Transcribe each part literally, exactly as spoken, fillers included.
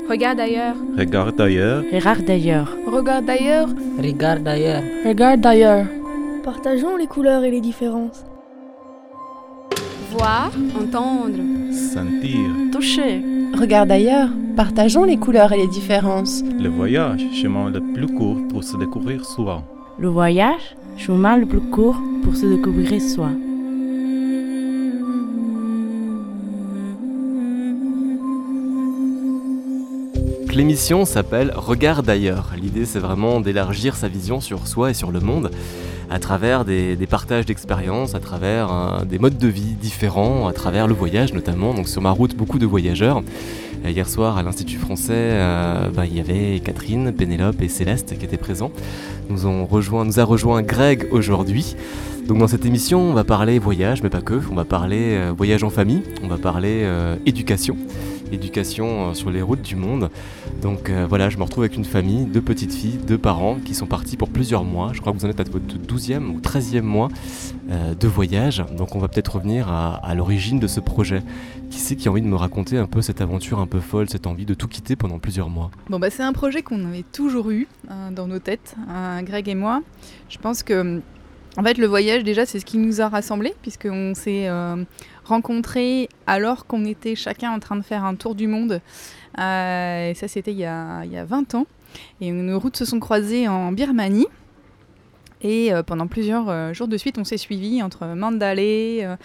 Regarde ailleurs. Regarde ailleurs. Regarde ailleurs. Regarde ailleurs. Regarde ailleurs. Regarde ailleurs. Partageons les couleurs et les différences. Voir, entendre. Sentir. Toucher. Regarde ailleurs. Partageons les couleurs et les différences. Le voyage, chemin le plus court pour se découvrir soi. Le voyage, chemin le plus court pour se découvrir soi. L'émission s'appelle Regarde ailleurs. L'idée, c'est vraiment d'élargir sa vision sur soi et sur le monde à travers des, des partages d'expériences, à travers euh, des modes de vie différents, à travers le voyage notamment. Donc sur ma route, beaucoup de voyageurs. Euh, hier soir, à l'Institut français, euh, bah, il y avait Catherine, Pénélope et Céleste qui étaient présents. Nous, ont rejoint, nous a rejoint Greg aujourd'hui. Donc dans cette émission, on va parler voyage, mais pas que. On va parler euh, voyage en famille, on va parler euh, éducation. Éducation sur les routes du monde. Donc euh, voilà, je me retrouve avec une famille, deux petites filles, deux parents qui sont partis pour plusieurs mois. Je crois que vous en êtes à votre douzième ou treizième mois euh, de voyage. Donc on va peut-être revenir à, à l'origine de ce projet. Qui c'est qui a envie de me raconter un peu cette aventure un peu folle, cette envie de tout quitter pendant plusieurs mois? Bon bah c'est un projet qu'on avait toujours eu euh, dans nos têtes, euh, Greg et moi. Je pense que en fait le voyage déjà c'est ce qui nous a rassemblés puisqu'on s'est euh, rencontrés alors qu'on était chacun en train de faire un tour du monde. Euh, et ça c'était il y a, il y a vingt ans. Et nos routes se sont croisées en Birmanie. Et euh, pendant plusieurs euh, jours de suite, on s'est suivis entre Mandalay, euh,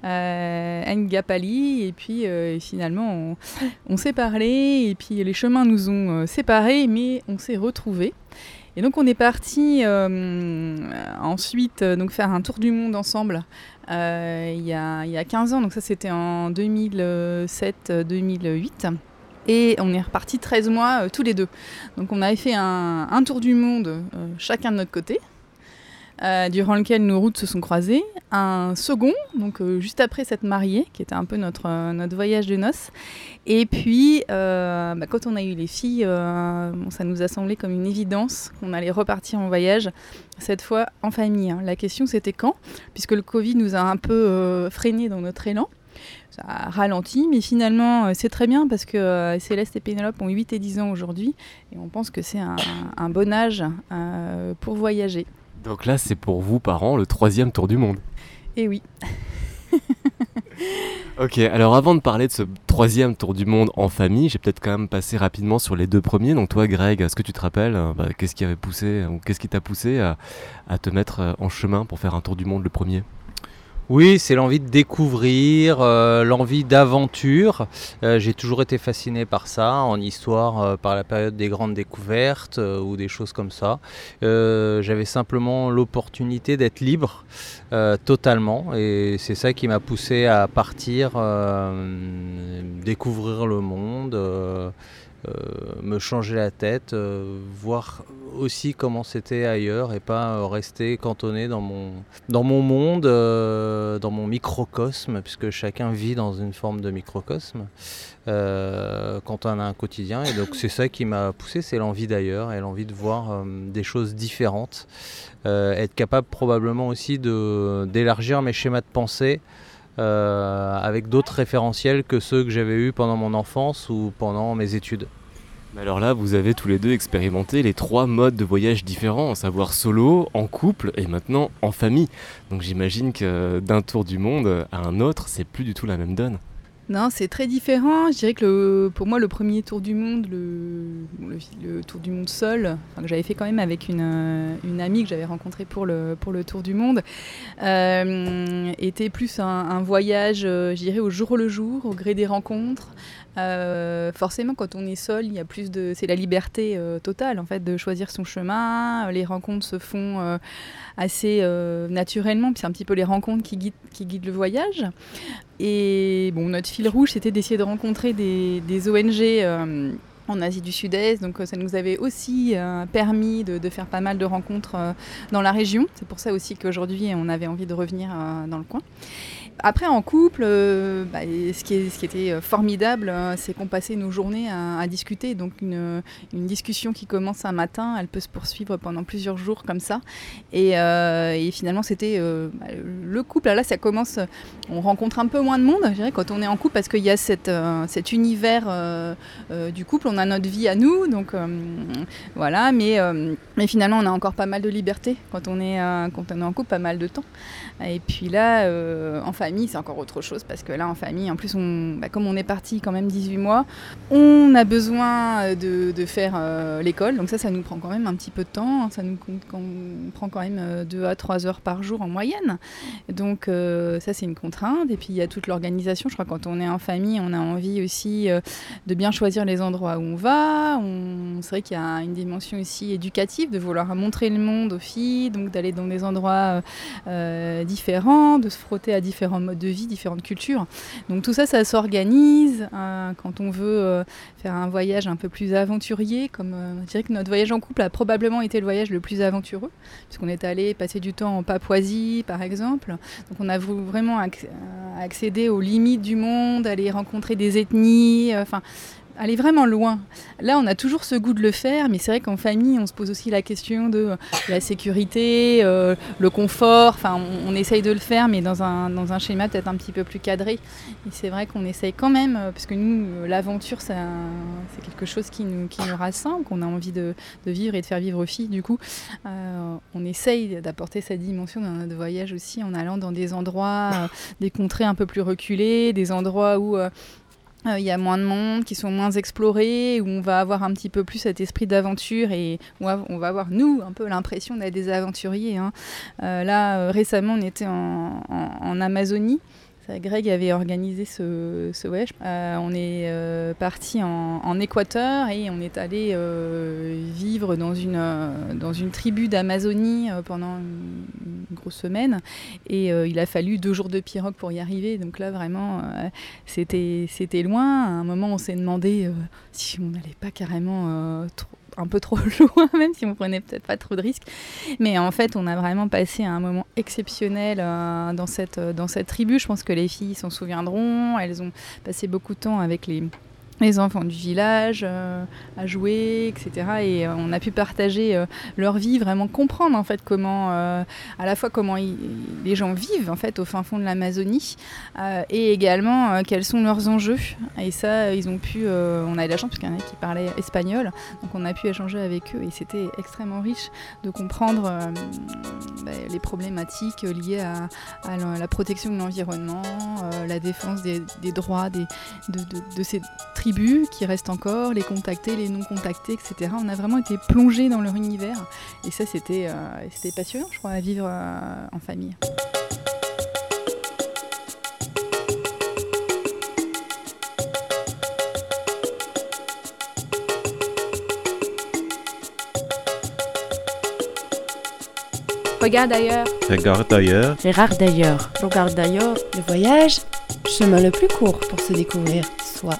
euh, Ngapali, et puis euh, finalement, on, on s'est parlé, et puis les chemins nous ont euh, séparés, mais on s'est retrouvés. Et donc on est parti euh, ensuite euh, donc faire un tour du monde ensemble euh, il y a, il y a quinze ans, donc ça c'était en deux mille sept deux mille huit. Et on est repartis treize mois euh, tous les deux. Donc on avait fait un, un tour du monde euh, chacun de notre côté. Euh, durant lequel nos routes se sont croisées, un second, donc euh, juste après s'être mariés, qui était un peu notre, euh, notre voyage de noces. Et puis, euh, bah, quand on a eu les filles, euh, bon, ça nous a semblé comme une évidence qu'on allait repartir en voyage, cette fois en famille. Hein. La question c'était quand, puisque le Covid nous a un peu euh, freiné dans notre élan. Ça a ralenti, mais finalement euh, c'est très bien parce que euh, Céleste et Pénélope ont huit et dix ans aujourd'hui, et on pense que c'est un, un bon âge euh, pour voyager. Donc là, c'est pour vous, parents, le troisième tour du monde. Eh oui. Ok, alors avant de parler de ce troisième tour du monde en famille, j'ai peut-être quand même passé rapidement sur les deux premiers. Donc toi, Greg, est-ce que tu te rappelles, bah, qu'est-ce qui avait poussé, ou qu'est-ce qui t'a poussé à, à te mettre en chemin pour faire un tour du monde le premier ? Oui, c'est l'envie de découvrir, euh, l'envie d'aventure. Euh, j'ai toujours été fasciné par ça, en histoire, euh, par la période des grandes découvertes euh, ou des choses comme ça. Euh, j'avais simplement l'opportunité d'être libre euh, totalement, et c'est ça qui m'a poussé à partir, euh, découvrir le monde, euh, euh, me changer la tête, euh, voir aussi comment c'était ailleurs et pas euh, rester cantonné dans mon, dans mon monde, euh, dans mon microcosme, puisque chacun vit dans une forme de microcosme euh, quand on a un quotidien. Et donc c'est ça qui m'a poussé, c'est l'envie d'ailleurs et l'envie de voir euh, des choses différentes, euh, être capable probablement aussi de, d'élargir mes schémas de pensée euh, avec d'autres référentiels que ceux que j'avais eus pendant mon enfance ou pendant mes études. Alors là, vous avez tous les deux expérimenté les trois modes de voyage différents, à savoir solo, en couple et maintenant en famille. Donc j'imagine que d'un tour du monde à un autre, c'est plus du tout la même donne. Non, c'est très différent. Je dirais que le, pour moi, le premier tour du monde, le, le, le tour du monde seul, enfin, que j'avais fait quand même avec une, une amie que j'avais rencontrée pour le, pour le tour du monde, euh, était plus un, un voyage, je dirais, au jour le jour, au gré des rencontres. Euh, forcément, quand on est seul, il y a plus de, c'est la liberté euh, totale en fait de choisir son chemin. Les rencontres se font euh, assez euh, naturellement, puis c'est un petit peu les rencontres qui guident, qui guident le voyage. Et bon, notre fil rouge, c'était d'essayer de rencontrer des, des O N G euh, en Asie du Sud-Est, donc ça nous avait aussi euh, permis de, de faire pas mal de rencontres euh, dans la région. C'est pour ça aussi qu'aujourd'hui, on avait envie de revenir euh, dans le coin. après, en couple, euh, bah, ce, qui est, ce qui était formidable, euh, c'est qu'on passait nos journées à, à discuter. Donc, une, une discussion qui commence un matin, elle peut se poursuivre pendant plusieurs jours comme ça. Et, euh, et finalement, c'était euh, bah, le couple. Là, ça commence, on rencontre un peu moins de monde, je dirais, quand on est en couple, parce qu'il y a cette, euh, cet univers euh, euh, du couple. On a notre vie à nous, donc euh, voilà. Mais, euh, mais finalement, on a encore pas mal de liberté quand on est, euh, quand on est en couple, pas mal de temps. Et puis là, euh, en famille, c'est encore autre chose, parce que là, en famille, en plus, on, bah, comme on est parti quand même dix-huit mois, on a besoin de, de faire euh, l'école. Donc ça, ça nous prend quand même un petit peu de temps. Ça nous on prend quand même deux à trois heures par jour en moyenne. Donc euh, ça, c'est une contrainte. Et puis, il y a toute l'organisation. Je crois que quand on est en famille, on a envie aussi euh, de bien choisir les endroits où on va. On, c'est vrai qu'il y a une dimension aussi éducative, de vouloir montrer le monde aux filles, donc d'aller dans des endroits euh, différents, de se frotter à différents modes de vie, différentes cultures. Donc tout ça, ça s'organise euh, quand on veut euh, faire un voyage un peu plus aventurier. Comme, euh, je dirais que notre voyage en couple a probablement été le voyage le plus aventureux, puisqu'on est allé passer du temps en Papouasie, par exemple. Donc on a voulu vraiment acc- accéder aux limites du monde, aller rencontrer des ethnies, enfin... Euh, aller vraiment loin. Là, on a toujours ce goût de le faire, mais c'est vrai qu'en famille, on se pose aussi la question de la sécurité, euh, le confort. Enfin, on, on essaye de le faire, mais dans un, dans un schéma peut-être un petit peu plus cadré. Et c'est vrai qu'on essaye quand même, parce que nous, l'aventure, ça, c'est quelque chose qui nous, qui nous rassemble, qu'on a envie de, de vivre et de faire vivre aux filles. Du coup, euh, on essaye d'apporter cette dimension dans notre voyage aussi, en allant dans des endroits, euh, des contrées un peu plus reculées, des endroits où... Euh, Il euh, y a moins de monde, qui sont moins explorés, où on va avoir un petit peu plus cet esprit d'aventure et où on va avoir, nous, un peu l'impression d'être des aventuriers. Hein. Euh, là, euh, récemment, on était en, en, en Amazonie. Ça, Greg avait organisé ce, ce voyage. Euh, on est euh, parti en, en Équateur et on est allé euh, vivre dans une, euh, dans une tribu d'Amazonie euh, pendant une, une grosse semaine. Et euh, il a fallu deux jours de pirogue pour y arriver. Donc là, vraiment, euh, c'était, c'était loin. À un moment, on s'est demandé euh, si on n'allait pas carrément euh, trop un peu trop loin, même si on prenait peut-être pas trop de risques. Mais en fait, on a vraiment passé un moment exceptionnel euh, dans, cette, dans cette tribu. Je pense que les filles s'en souviendront. Elles ont passé beaucoup de temps avec les, les enfants du village, euh, à jouer, et cetera. Et euh, on a pu partager euh, leur vie, vraiment comprendre en fait comment, euh, à la fois comment y, les gens vivent en fait au fin fond de l'Amazonie, euh, et également euh, quels sont leurs enjeux. Et ça, ils ont pu, euh, on a eu la chance parce qu'il y en a qui parlaient espagnol, donc on a pu échanger avec eux et c'était extrêmement riche de comprendre euh, bah, les problématiques liées à, à la protection de l'environnement, euh, la défense des, des droits des, de, de, de ces tribus qui restent encore, les contactés, les non contactés, et cetera. On a vraiment été plongés dans leur univers et ça c'était, euh, c'était passionnant, je crois, à vivre euh, en famille. Regarde ailleurs. Regarde ailleurs. Regarde d'ailleurs. Regarde d'ailleurs. Le voyage, chemin le plus court pour se découvrir soi.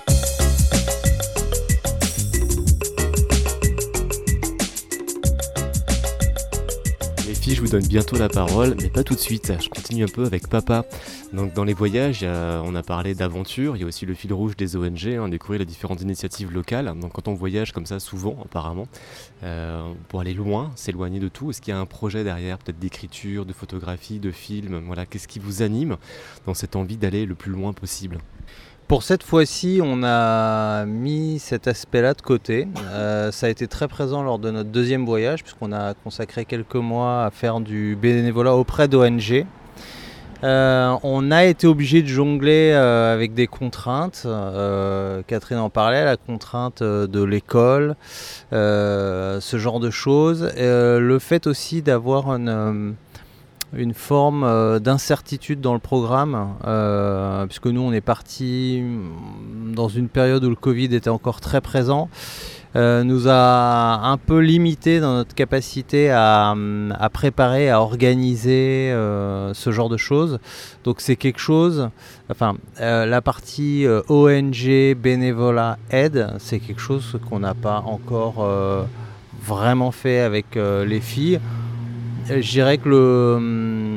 Je vous donne bientôt la parole, mais pas tout de suite, je continue un peu avec papa. Donc dans les voyages, euh, on a parlé d'aventure, il y a aussi le fil rouge des O N G, hein, découvrir les différentes initiatives locales. Donc quand on voyage comme ça, souvent apparemment, euh, pour aller loin, s'éloigner de tout, est-ce qu'il y a un projet derrière, peut-être d'écriture, de photographie, de film, voilà, qu'est-ce qui vous anime dans cette envie d'aller le plus loin possible ? Pour cette fois-ci, on a mis cet aspect-là de côté. Euh, ça a été très présent lors de notre deuxième voyage, puisqu'on a consacré quelques mois à faire du bénévolat auprès d'O N G. Euh, on a été obligé de jongler euh, avec des contraintes. Euh, Catherine en parlait, la contrainte de l'école, euh, ce genre de choses. Euh, le fait aussi d'avoir une... Euh, une forme euh, d'incertitude dans le programme, euh, puisque nous on est parti dans une période où le Covid était encore très présent, euh, nous a un peu limité dans notre capacité à, à préparer, à organiser euh, ce genre de choses. Donc c'est quelque chose, enfin euh, la partie euh, O N G, bénévolat, aide, c'est quelque chose qu'on n'a pas encore euh, vraiment fait avec euh, les filles. Je dirais que le,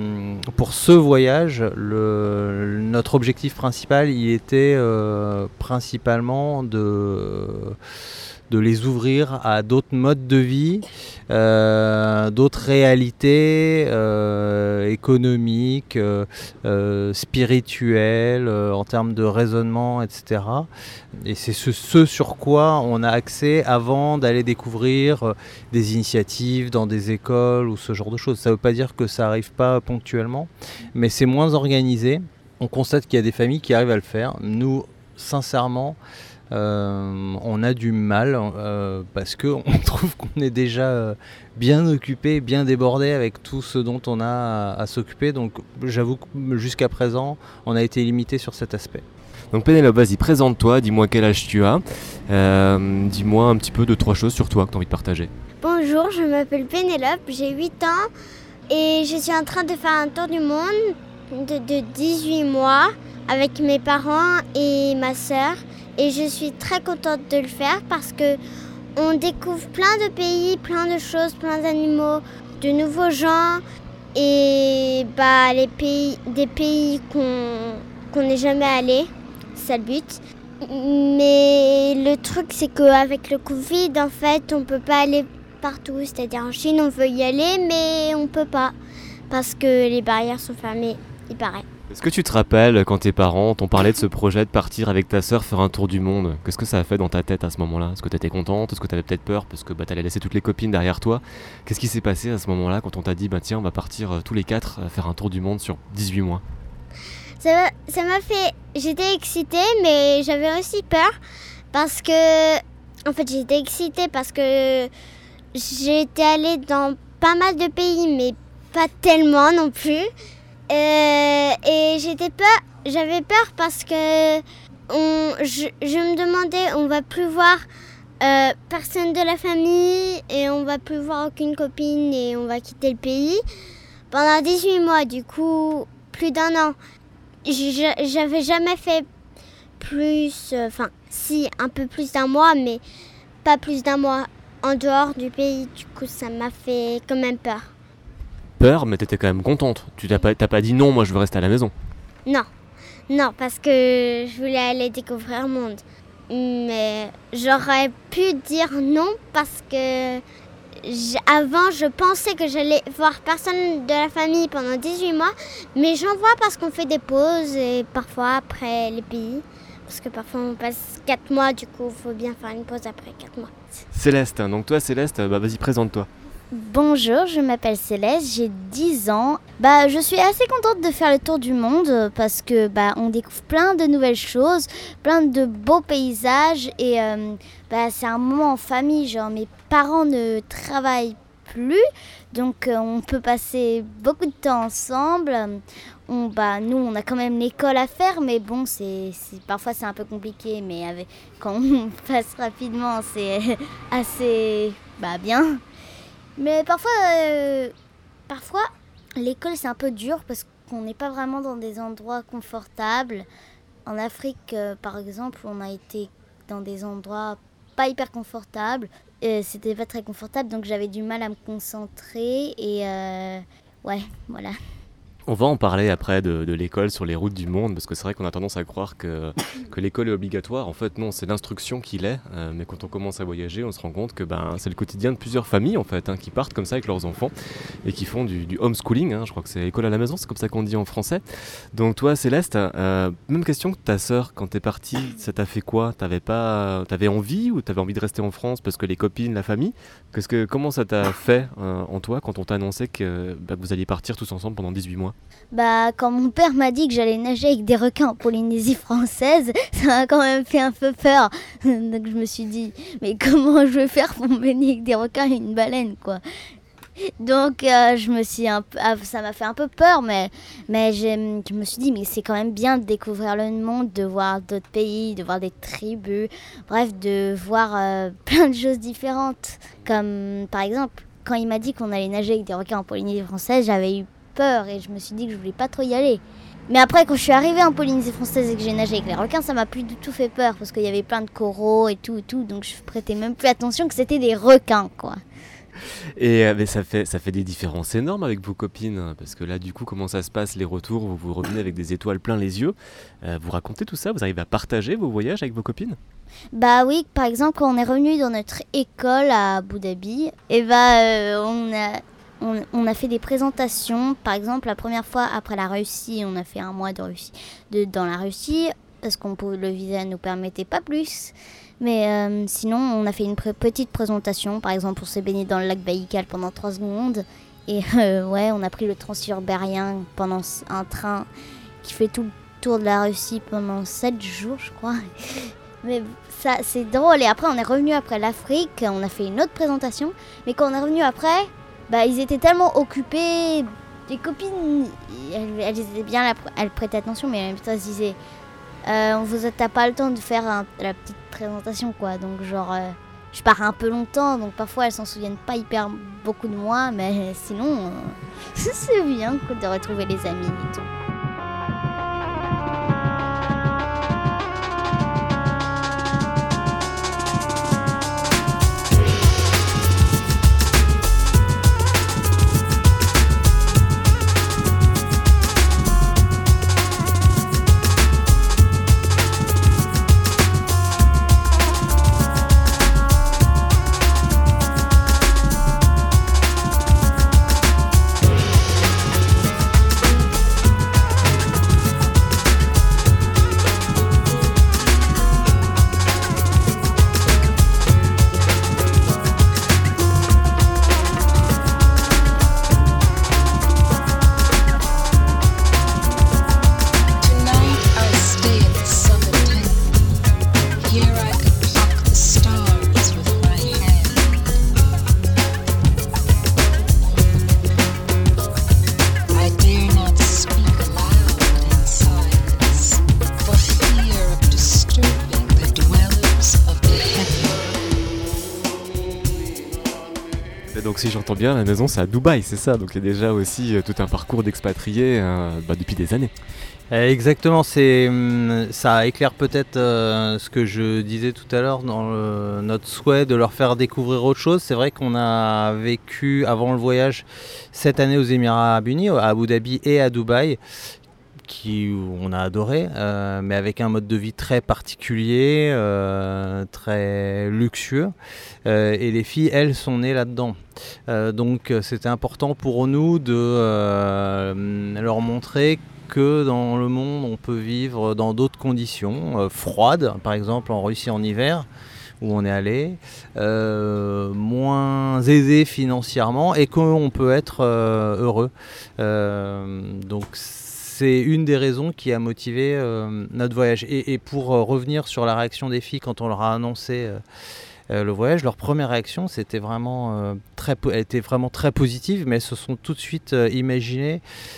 pour ce voyage, le, notre objectif principal, il était euh, principalement de, de les ouvrir à d'autres modes de vie, euh, d'autres réalités euh, économiques, euh, euh, spirituelles, euh, en termes de raisonnement, et cetera. Et c'est ce, ce sur quoi on a accès avant d'aller découvrir euh, des initiatives dans des écoles ou ce genre de choses. Ça ne veut pas dire que ça n'arrive pas ponctuellement, mais c'est moins organisé. On constate qu'il y a des familles qui arrivent à le faire. Nous, sincèrement, Euh, on a du mal euh, parce qu'on trouve qu'on est déjà euh, bien occupé, bien débordé avec tout ce dont on a à, à s'occuper. Donc j'avoue que jusqu'à présent, on a été limité sur cet aspect. Donc Pénélope, vas-y, présente-toi, dis-moi quel âge tu as, euh, dis-moi un petit peu de trois choses sur toi que tu as envie de partager. Bonjour, je m'appelle Pénélope, j'ai huit ans et je suis en train de faire un tour du monde de, de dix-huit mois avec mes parents et ma sœur. Et je suis très contente de le faire parce que on découvre plein de pays, plein de choses, plein d'animaux, de nouveaux gens et bah les pays, des pays qu'on qu'on n'est jamais allé, c'est ça le but. Mais le truc c'est qu'avec le Covid en fait on peut pas aller partout, c'est-à-dire en Chine on veut y aller mais on peut pas parce que les barrières sont fermées, il paraît. Est-ce que tu te rappelles quand tes parents t'ont parlé de ce projet de partir avec ta sœur faire un tour du monde? Qu'est-ce que ça a fait dans ta tête à ce moment-là? Est-ce que tu étais contente? Est-ce que tu avais peut-être peur parce que bah, tu allais laisser toutes les copines derrière toi? Qu'est-ce qui s'est passé à ce moment-là quand on t'a dit bah, tiens on va partir euh, tous les quatre euh, faire un tour du monde sur dix-huit mois? Ça m'a, ça m'a fait... J'étais excitée mais j'avais aussi peur parce que... En fait j'étais excitée parce que j'étais allée dans pas mal de pays mais pas tellement non plus. Euh, et j'étais peur, j'avais peur parce que on, je, je me demandais, on va plus voir euh, personne de la famille et on va plus voir aucune copine et on va quitter le pays pendant dix-huit mois, du coup plus d'un an. J'avais jamais fait plus, enfin euh, si un peu plus d'un mois mais pas plus d'un mois en dehors du pays, du coup ça m'a fait quand même peur. Peur, mais t'étais quand même contente. Tu t'as pas, t'as pas dit non, moi je veux rester à la maison. Non, non, parce que je voulais aller découvrir le monde. Mais j'aurais pu dire non parce que avant je pensais que j'allais voir personne de la famille pendant dix-huit mois, mais j'en vois parce qu'on fait des pauses et parfois après les pays. Parce que parfois on passe quatre mois, du coup il faut bien faire une pause après quatre mois. Céleste, donc toi Céleste, bah vas-y présente-toi. Bonjour, je m'appelle Céleste, j'ai dix ans. Bah, je suis assez contente de faire le tour du monde parce que bah, on découvre plein de nouvelles choses, plein de beaux paysages et euh, bah, c'est un moment en famille. Genre mes parents ne travaillent plus, donc euh, on peut passer beaucoup de temps ensemble. On, bah, nous, on a quand même l'école à faire, mais bon, c'est, c'est, parfois c'est un peu compliqué, mais avec, quand on passe rapidement, c'est assez bah, bien. Mais parfois, euh, parfois, l'école c'est un peu dur parce qu'on n'est pas vraiment dans des endroits confortables. En Afrique, euh, par exemple, on a été dans des endroits pas hyper confortables. Euh, c'était pas très confortable, donc j'avais du mal à me concentrer. Et euh, ouais, voilà. On va en parler après de, de l'école sur les routes du monde, parce que c'est vrai qu'on a tendance à croire que, que l'école est obligatoire. En fait, non, c'est l'instruction qui l'est. Euh, mais quand on commence à voyager, on se rend compte que ben, c'est le quotidien de plusieurs familles, en fait, hein, qui partent comme ça avec leurs enfants et qui font du, du homeschooling. Hein, je crois que c'est école à la maison, c'est comme ça qu'on dit en français. Donc toi, Céleste, euh, même question que ta sœur, quand t'es partie, ça t'a fait quoi? T'avais pas, t'avais envie ou t'avais envie de rester en France parce que les copines, la famille? Qu'est-ce que, comment ça t'a fait euh, en toi quand on t'a annoncé que, bah, que vous alliez partir tous ensemble pendant dix-huit mois? Bah, quand mon père m'a dit que j'allais nager avec des requins en Polynésie française, ça m'a quand même fait un peu peur. Donc je me suis dit, mais comment je vais faire pour me baigner avec des requins et une baleine, quoi. Donc euh, je me suis un peu, ça m'a fait un peu peur, mais, mais je, je me suis dit, mais c'est quand même bien de découvrir le monde, de voir d'autres pays, de voir des tribus, bref, de voir euh, plein de choses différentes. Comme par exemple, quand il m'a dit qu'on allait nager avec des requins en Polynésie française, j'avais eu peur et je me suis dit que je voulais pas trop y aller. Mais après, quand je suis arrivée en Polynésie française et que j'ai nagé avec les requins, ça m'a plus du tout fait peur parce qu'il y avait plein de coraux et tout et tout, donc je prêtais même plus attention que c'était des requins, quoi. Et euh, mais ça fait, ça fait des différences énormes avec vos copines, hein, parce que là, du coup, comment ça se passe, les retours? Vous, vous revenez avec des étoiles plein les yeux. Euh, vous racontez tout ça? Vous arrivez à partager vos voyages avec vos copines? Bah oui, par exemple, quand on est revenu dans notre école à Abu Dhabi, et bah euh, on a on, on a fait des présentations. Par exemple, la première fois après la Russie, on a fait un mois de Russie, de, dans la Russie, parce qu'on pouvait, le visa ne nous permettait pas plus. Mais euh, sinon, on a fait une pr- petite présentation. Par exemple, on s'est baigné dans le lac Baïkal pendant trois secondes. Et euh, ouais, on a pris le transurbarien pendant un train qui fait tout le tour de la Russie pendant sept jours, je crois. Mais ça, c'est drôle. Et après, on est revenu après l'Afrique. On a fait une autre présentation. Mais quand on est revenu après, bah, ils étaient tellement occupés. Les copines, elles, elles étaient bien là, elles prêtaient attention, mais en même temps, elles se disaient euh, on vous a, t'as pas le temps de faire un, la petite présentation, quoi. Donc, genre, euh, je pars un peu longtemps. Donc, parfois, elles s'en souviennent pas hyper beaucoup de moi. Mais sinon, euh, c'est bien quoi, de retrouver les amis et tout. Donc si j'entends bien, la maison c'est à Dubaï, c'est ça? Donc il y a déjà aussi euh, tout un parcours d'expatrié euh, bah, depuis des années. Exactement, c'est, ça éclaire peut-être euh, ce que je disais tout à l'heure dans le, notre souhait de leur faire découvrir autre chose. C'est vrai qu'on a vécu avant le voyage cette année aux Émirats Arabes Unis, à Abu Dhabi et à Dubaï, qui on a adoré, euh, mais avec un mode de vie très particulier, euh, très luxueux. Euh, et les filles, elles, sont nées là-dedans. Euh, donc c'était important pour nous de euh, leur montrer que dans le monde, on peut vivre dans d'autres conditions, euh, froides, par exemple en Russie en hiver, où on est allé, euh, moins aisé financièrement, et qu'on peut être euh, heureux. Euh, donc c'est une des raisons qui a motivé euh, notre voyage. Et, et pour euh, revenir sur la réaction des filles quand on leur a annoncé euh, Euh, le voyage, leur première réaction c'était vraiment, euh, très po- elle était vraiment très positive, mais elles se sont tout de suite euh, imaginées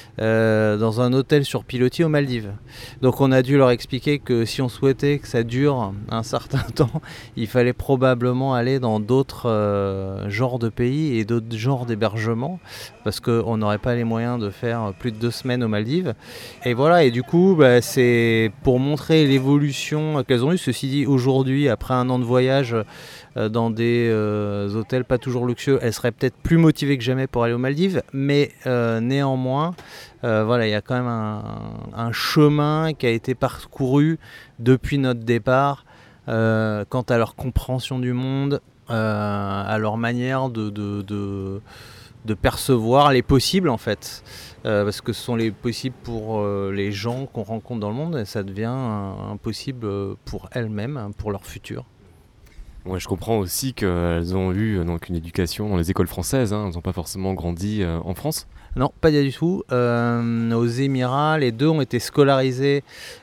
euh, dans un hôtel sur pilotis aux Maldives. Donc on a dû leur expliquer que si on souhaitait que ça dure un certain temps, il fallait probablement aller dans d'autres euh, genres de pays et d'autres genres d'hébergements, parce qu'on n'aurait pas les moyens de faire plus de deux semaines aux Maldives. Et voilà, et du coup bah, c'est pour montrer l'évolution qu'elles ont eue. Ceci dit, aujourd'hui, après un an de voyage dans des euh, hôtels pas toujours luxueux, elles seraient peut-être plus motivées que jamais pour aller aux Maldives, mais euh, néanmoins, euh, voilà, il y a quand même un, un chemin qui a été parcouru depuis notre départ, euh, quant à leur compréhension du monde, euh, à leur manière de, de, de, de percevoir les possibles en fait, euh, parce que ce sont les possibles pour euh, les gens qu'on rencontre dans le monde, et ça devient impossible pour elles-mêmes, pour leur futur. Ouais, je comprends aussi qu'elles ont eu donc, une éducation dans les écoles françaises, hein. Elles n'ont pas forcément grandi euh, en France. Non, pas du tout. Euh, aux Émirats, les deux ont été scolarisés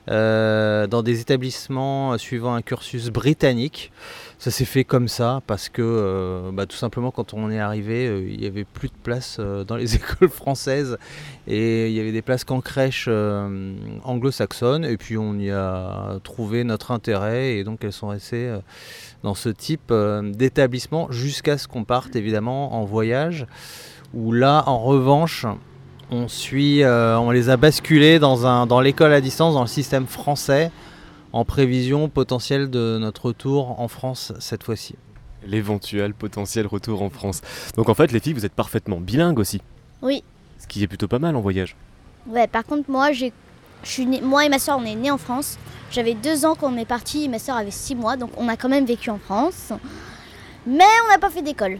euh, dans des établissements suivant un cursus britannique. Ça s'est fait comme ça parce que euh, bah, tout simplement quand on est arrivé, euh, il n'y avait plus de place euh, dans les écoles françaises et il y avait des places qu'en crèche euh, anglo-saxonne, et puis on y a trouvé notre intérêt et donc elles sont restées euh, dans ce type euh, d'établissement jusqu'à ce qu'on parte évidemment en voyage, où là en revanche on suit, euh, on les a basculés dans, un, dans l'école à distance, dans le système français, en prévision potentielle de notre retour en France cette fois-ci. L'éventuel potentiel retour en France. Donc en fait, les filles, vous êtes parfaitement bilingues aussi. Oui. Ce qui est plutôt pas mal en voyage. Ouais, par contre, moi, j'ai, je suis née- moi et ma soeur, on est nés en France. J'avais deux ans quand on est parti et ma soeur avait six mois, donc on a quand même vécu en France. Mais on n'a pas fait d'école.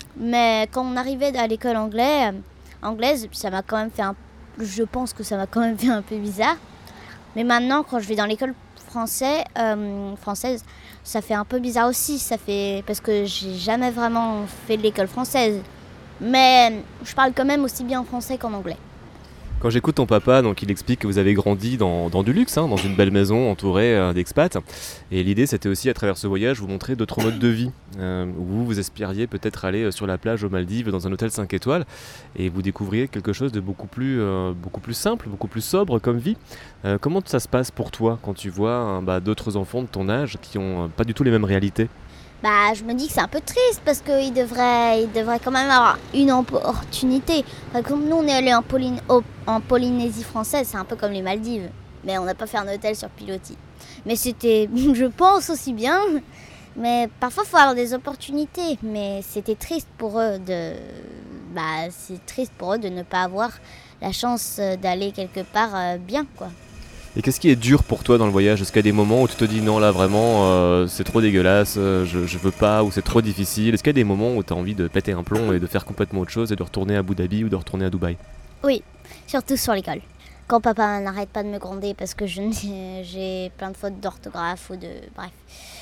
Mais quand on arrivait à l'école anglais, anglaise, ça m'a quand même fait un... Je pense que ça m'a quand même fait un peu bizarre. Mais maintenant, quand je vais dans l'école français, euh, française, ça fait un peu bizarre aussi. Ça fait... Parce que j'ai jamais vraiment fait de l'école française. Mais je parle quand même aussi bien en français qu'en anglais. Quand j'écoute ton papa, donc il explique que vous avez grandi dans, dans du luxe, hein, dans une belle maison entourée euh, d'expats. Et l'idée, c'était aussi à travers ce voyage, vous montrer d'autres modes de vie. Euh, où vous, vous aspiriez peut-être aller sur la plage aux Maldives, dans un hôtel cinq étoiles, et vous découvriez quelque chose de beaucoup plus, euh, beaucoup plus simple, beaucoup plus sobre comme vie. Euh, comment ça se passe pour toi quand tu vois hein, bah, d'autres enfants de ton âge qui n'ont euh, pas du tout les mêmes réalités ? Bah, je me dis que c'est un peu triste parce qu'il devrait, il devrait quand même avoir une opportunité. Enfin, comme nous, on est allé en, Polyn- au- en Polynésie française, c'est un peu comme les Maldives. Mais on n'a pas fait un hôtel sur pilotis. Mais c'était, je pense, aussi bien. Mais parfois, il faut avoir des opportunités. Mais c'était triste pour eux de... Bah, c'est triste pour eux de ne pas avoir la chance d'aller quelque part euh, bien, quoi. Et qu'est-ce qui est dur pour toi dans le voyage ? Est-ce qu'il y a des moments où tu te dis non là vraiment euh, c'est trop dégueulasse, euh, je, je veux pas, ou c'est trop difficile ? Est-ce qu'il y a des moments où tu as envie de péter un plomb et de faire complètement autre chose et de retourner à Abu Dhabi ou de retourner à Dubaï ? Oui, surtout sur l'école. Quand papa n'arrête pas de me gronder parce que je, j'ai plein de fautes d'orthographe ou de... Bref,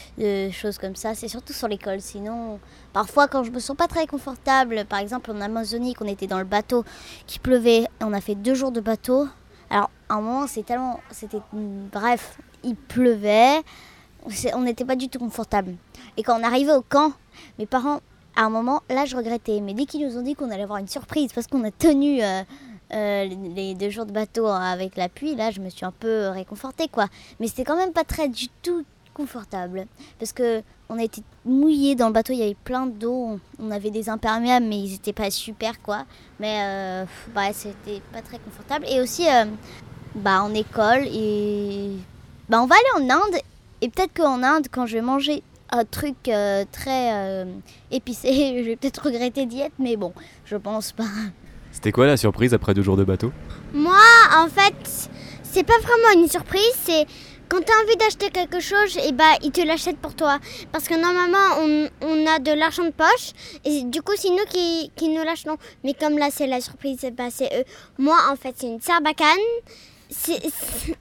de choses comme ça, c'est surtout sur l'école. Sinon, parfois quand je me sens pas très confortable, par exemple en Amazonie, qu'on était dans le bateau, qu'il pleuvait, on a fait deux jours de bateau. Alors, à un moment, c'est tellement... C'était... Bref, il pleuvait. C'est- on n'était pas du tout confortable. Et quand on arrivait au camp, mes parents, à un moment, là, je regrettais. Mais dès qu'ils nous ont dit qu'on allait avoir une surprise, parce qu'on a tenu euh, euh, les les deux jours de bateau avec la pluie, là, je me suis un peu réconfortée, quoi. Mais c'était quand même pas très du tout confortable. Parce que on a été mouillés dans le bateau, il y avait plein d'eau. On avait des imperméables, mais ils étaient pas super, quoi. Mais euh, bah, c'était pas très confortable. Et aussi, euh, bah, en école, et bah, on va aller en Inde. Et peut-être qu'en Inde, quand je vais manger un truc euh, très euh, épicé, je vais peut-être regretter d'y être, mais bon, je pense pas. C'était quoi la surprise après deux jours de bateau ? Moi, en fait, c'est pas vraiment une surprise, c'est quand tu as envie d'acheter quelque chose, et bah, ils te l'achètent pour toi. Parce que normalement, on, on a de l'argent de poche, et du coup, c'est nous qui, qui nous l'achetons. Mais comme là, c'est la surprise, bah, c'est eux. Moi, en fait, c'est une sarbacane. C'est, c'est-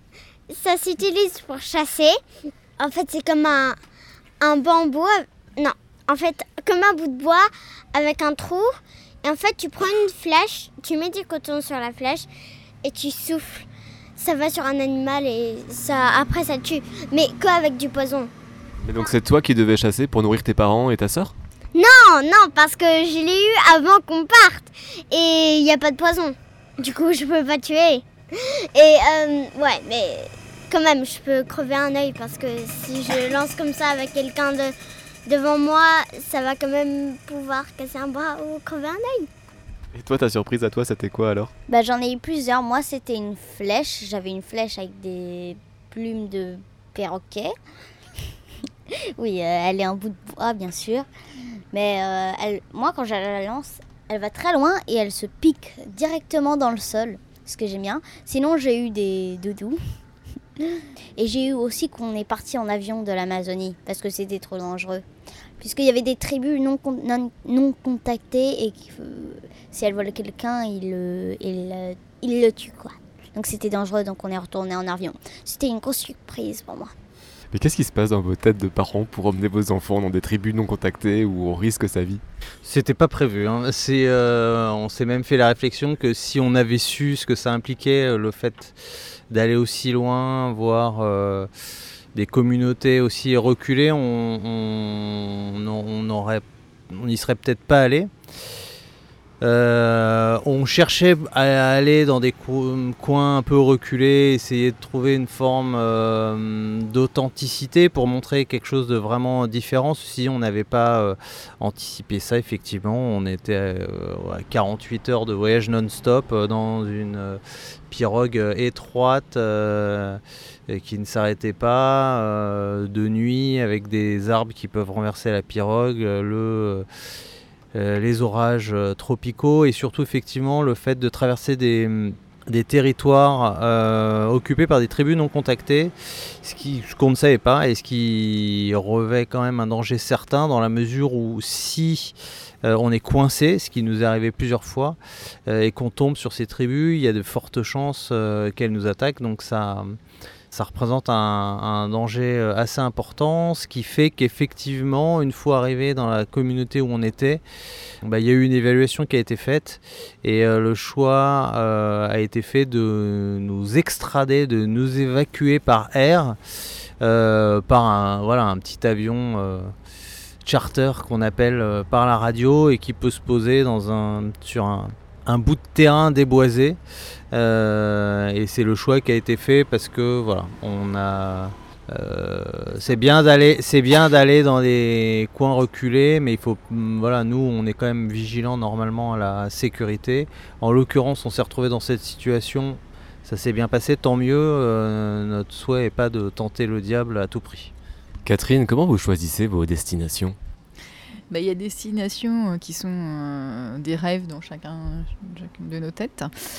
ça s'utilise pour chasser. En fait, c'est comme un, un bambou. Non, en fait, comme un bout de bois avec un trou. Et en fait, tu prends une flèche, tu mets du coton sur la flèche et tu souffles. Ça va sur un animal et ça, après ça tue. Mais qu'avec du poison. Mais donc c'est toi qui devais chasser pour nourrir tes parents et ta sœur ? Non, non, parce que je l'ai eu avant qu'on parte. Et il n'y a pas de poison. Du coup, je peux pas tuer. Et euh, ouais, mais quand même, je peux crever un œil parce que si je lance comme ça avec quelqu'un de, devant moi, ça va quand même pouvoir casser un bras ou crever un œil. Et toi, ta surprise à toi, c'était quoi alors ? Bah, j'en ai eu plusieurs. Moi, c'était une flèche. J'avais une flèche avec des plumes de perroquet. Oui, euh, elle est en bout de bois, bien sûr. Mais euh, elle, moi, quand je la lance, elle va très loin et elle se pique directement dans le sol, ce que j'aime bien. Sinon, j'ai eu des doudous. Et j'ai eu aussi qu'on est parti en avion de l'Amazonie parce que c'était trop dangereux. Puisqu'il y avait des tribus non, con- non, non contactées et que, euh, si elles volent quelqu'un, ils le, ils, le- ils le tuent, quoi. Donc c'était dangereux, donc on est retourné en avion. C'était une grosse surprise pour moi. Mais qu'est-ce qui se passe dans vos têtes de parents pour emmener vos enfants dans des tribus non contactées où on risque sa vie ? C'était pas prévu. Hein. C'est, euh, on s'est même fait la réflexion que si on avait su ce que ça impliquait, euh, le fait d'aller aussi loin, voir euh, des communautés aussi reculées, on, on, on, aurait, on n'y serait peut-être pas allé. Euh, on cherchait à aller dans des co- coins un peu reculés, essayer de trouver une forme euh, d'authenticité pour montrer quelque chose de vraiment différent. Si on n'avait pas euh, anticipé ça, effectivement, on était euh, à quarante-huit heures de voyage non-stop euh, dans une euh, pirogue euh, étroite, euh, et qui ne s'arrêtait pas, euh, de nuit avec des arbres qui peuvent renverser la pirogue, le, euh, les orages tropicaux et surtout effectivement le fait de traverser des, des territoires euh, occupés par des tribus non contactées, ce, qui, ce qu'on ne savait pas et ce qui revêt quand même un danger certain dans la mesure où si euh, on est coincé, ce qui nous est arrivé plusieurs fois, euh, et qu'on tombe sur ces tribus, il y a de fortes chances euh, qu'elles nous attaquent, donc ça... Ça représente un, un danger assez important, ce qui fait qu'effectivement, une fois arrivé dans la communauté où on était, bah, il y a eu une évaluation qui a été faite et euh, le choix euh, a été fait de nous extrader, de nous évacuer par air, euh, par un, voilà, un petit avion euh, charter qu'on appelle euh, par la radio et qui peut se poser dans un, sur un, un bout de terrain déboisé. Euh, et c'est le choix qui a été fait parce que voilà, on a, euh, c'est bien d'aller, c'est bien d'aller dans des coins reculés, mais il faut, voilà, nous on est quand même vigilants normalement à la sécurité. En l'occurrence, on s'est retrouvé dans cette situation, ça s'est bien passé, tant mieux. Euh, notre souhait n'est pas de tenter le diable à tout prix. Catherine, comment vous choisissez vos destinations ? Bah, y a des destinations qui sont euh, des rêves dans chacun, chacune de nos têtes.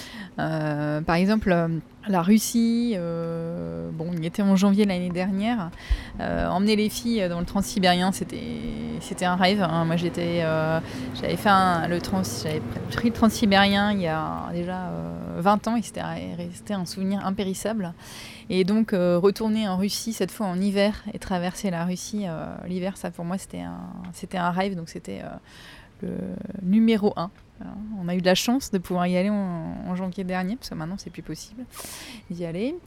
Euh, par exemple, euh, la Russie, euh, bon, on y était en janvier l'année dernière. Euh, emmener les filles dans le transsibérien, c'était, c'était un rêve. Hein. Moi, j'étais, euh, j'avais fait un, le trans, j'avais pris le transsibérien il y a déjà euh, vingt ans et c'était resté un souvenir impérissable. Et donc, euh, retourner en Russie, cette fois en hiver, et traverser la Russie, euh, l'hiver, ça pour moi, c'était un, c'était un rêve. Donc, c'était euh, le numéro un. Alors, on a eu de la chance de pouvoir y aller en, en janvier dernier, parce que maintenant, c'est plus possible d'y aller.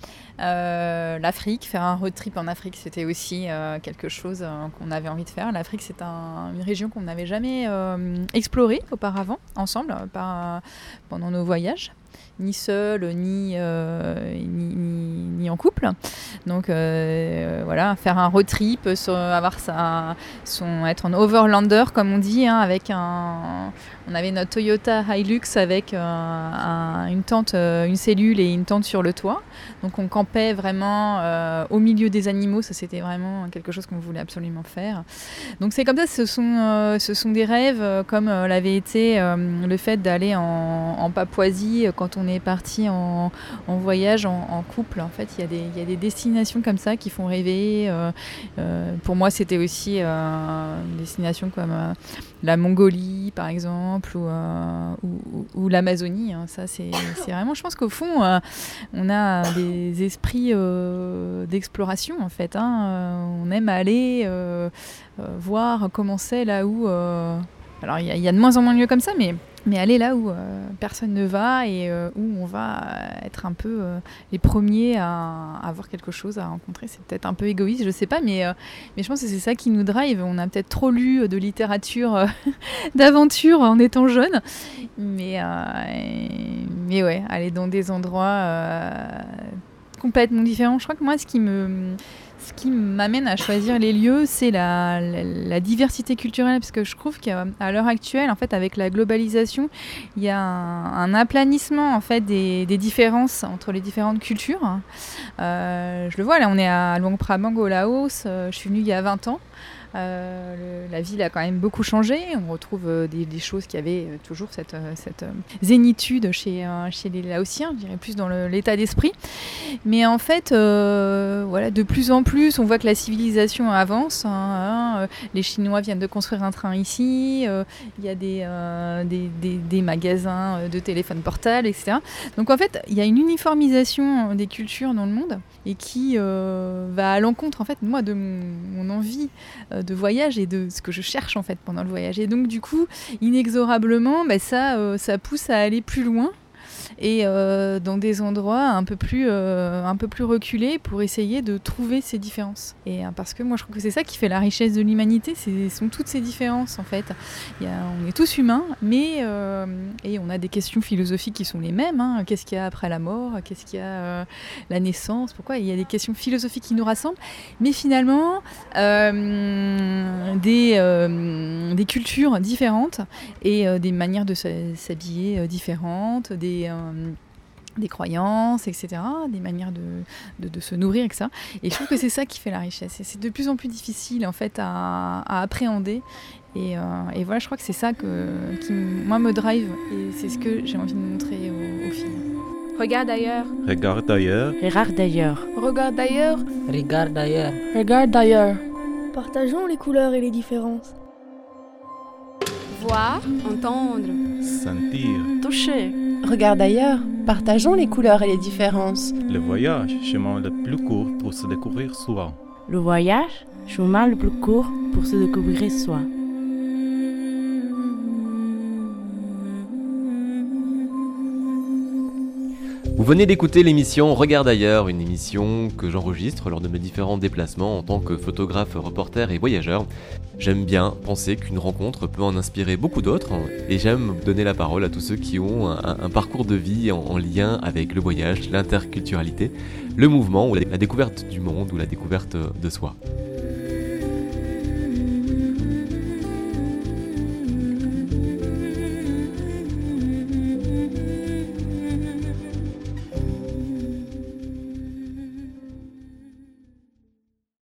Euh, L'Afrique, faire un road trip en Afrique, c'était aussi euh, quelque chose euh, qu'on avait envie de faire. L'Afrique, c'est un, une région qu'on n'avait jamais euh, explorée auparavant, ensemble, par, pendant nos voyages. Ni seul, ni, euh, ni, ni, ni en couple. Donc euh, voilà, faire un road trip, sur, avoir sa, son, être en overlander comme on dit, hein, avec un, on avait notre Toyota Hilux avec euh, un, une tente, euh, une cellule et une tente sur le toit. Donc on campait vraiment euh, au milieu des animaux, ça c'était vraiment quelque chose qu'on voulait absolument faire. Donc c'est comme ça, ce sont, euh, ce sont des rêves, euh, comme euh, l'avait été euh, le fait d'aller en, en Papouasie euh, quand on est parti en, en voyage en, en couple. En fait, il y a des, il y a des destinations comme ça qui font rêver. Euh, euh, pour moi, c'était aussi euh, une destination comme euh, la Mongolie, par exemple, ou, euh, ou, ou, ou l'Amazonie. Hein. Ça, c'est, c'est vraiment, je pense qu'au fond, euh, on a des esprits euh, d'exploration, en fait. Hein. Euh, on aime aller euh, euh, voir comment c'est là où... Euh, alors, il y, y a de moins en moins de lieux comme ça, mais... Mais aller là où euh, personne ne va et euh, où on va être un peu euh, les premiers à, à avoir quelque chose à rencontrer. C'est peut-être un peu égoïste, je sais pas, mais, euh, mais je pense que c'est ça qui nous drive. On a peut-être trop lu de littérature euh, d'aventure en étant jeune. Mais, euh, et, mais ouais, aller dans des endroits euh, complètement différents. Je crois que moi, ce qui me... Ce qui m'amène à choisir les lieux, c'est la, la, la diversité culturelle, parce que je trouve qu'à l'heure actuelle, en fait, avec la globalisation, il y a un, un aplanissement en fait des, des différences entre les différentes cultures. Euh, je le vois, là, on est à Luang Prabang au Laos. Euh, je suis venue il y a vingt ans. Euh, le, la ville a quand même beaucoup changé. On retrouve euh, des, des choses qui avaient euh, toujours cette, euh, cette euh, zénitude chez, euh, chez les Laotiens, je dirais plus dans le, l'état d'esprit. Mais en fait, euh, voilà, de plus en plus, on voit que la civilisation avance. Hein, hein, euh, les Chinois viennent de construire un train ici. Euh, il y a des, euh, des, des, des magasins de téléphones portables, et cetera. Donc en fait, il y a une uniformisation des cultures dans le monde et qui euh, va à l'encontre en fait, moi, de mon, mon envie euh, de voyage et de ce que je cherche en fait pendant le voyage. Et donc du coup, inexorablement, bah, ça, euh, ça pousse à aller plus loin et euh, dans des endroits un peu plus euh, un peu plus reculés pour essayer de trouver ces différences. Et euh, parce que moi je trouve que c'est ça qui fait la richesse de l'humanité, c'est sont toutes ces différences en fait. Il y a, on est tous humains, mais euh, et on a des questions philosophiques qui sont les mêmes. Hein. Qu'est-ce qu'il y a après la mort? Qu'est-ce qu'il y a euh, la naissance? Pourquoi? Il y a des questions philosophiques qui nous rassemblent, mais finalement euh, des euh, des cultures différentes et euh, des manières de s'habiller différentes, des euh, des croyances, et cetera, des manières de, de, de se nourrir, et cetera. Et je trouve que c'est ça qui fait la richesse. Et c'est de plus en plus difficile en fait à, à appréhender. Et, euh, et voilà, je crois que c'est ça que, qui, moi, me drive. Et c'est ce que j'ai envie de montrer aux, aux filles. Regarde ailleurs. Regarde ailleurs. Regarde d'ailleurs. Regarde d'ailleurs. Regarde ailleurs. Regarde d'ailleurs. Partageons les couleurs et les différences. Voir, entendre. Sentir. Toucher. Regarde ailleurs. Partageons les couleurs et les différences. Le voyage, chemin le plus court pour se découvrir soi. Le voyage, chemin le plus court pour se découvrir soi. Vous venez d'écouter l'émission Regarde ailleurs, une émission que j'enregistre lors de mes différents déplacements en tant que photographe, reporter et voyageur. J'aime bien penser qu'une rencontre peut en inspirer beaucoup d'autres et j'aime donner la parole à tous ceux qui ont un, un parcours de vie en, en lien avec le voyage, l'interculturalité, le mouvement ou la, la découverte du monde ou la découverte de soi.